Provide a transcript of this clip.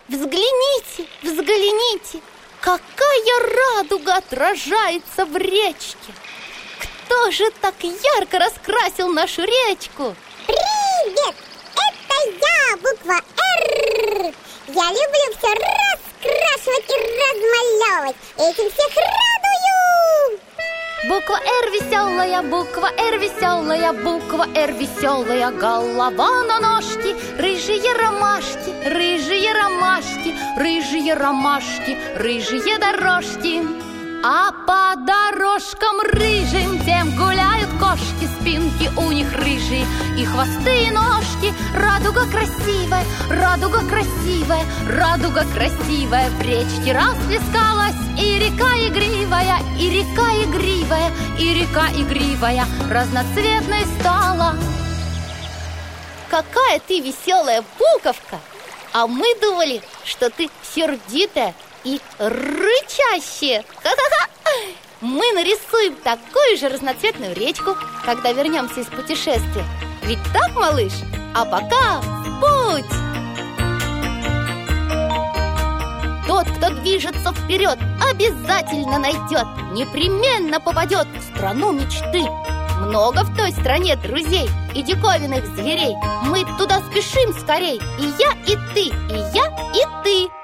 взгляните, взгляните, какая радуга отражается в речке! Кто же так ярко раскрасил нашу речку? Привет! Это я, буква «Р». Я люблю все раскрашивать и размалевывать. Этим всех радую! Буква «Р» веселая, буква «Р» веселая, буква «Р» веселая. Голова на ножке, рыжие ромашки, рыжие ромашки, рыжие ромашки, рыжие дорожки. А по дорожкам рыжим тем гуляют кошки, спинки у них рыжие и хвосты, и ножки. Радуга красивая, радуга красивая, радуга красивая в речке расплескалась, и река игривая, и река игривая, и река игривая разноцветной стала. Какая ты веселая буковка! А мы думали, что ты сердитая и рычащие. Ха-ха-ха! Мы нарисуем такую же разноцветную речку, когда вернемся из путешествия. Ведь так, малыш? А пока в путь! Тот, кто движется вперед, обязательно найдет, непременно попадет в страну мечты. Много в той стране друзей и диковинных зверей. Мы туда спешим скорей. И я, и ты, и я, и ты.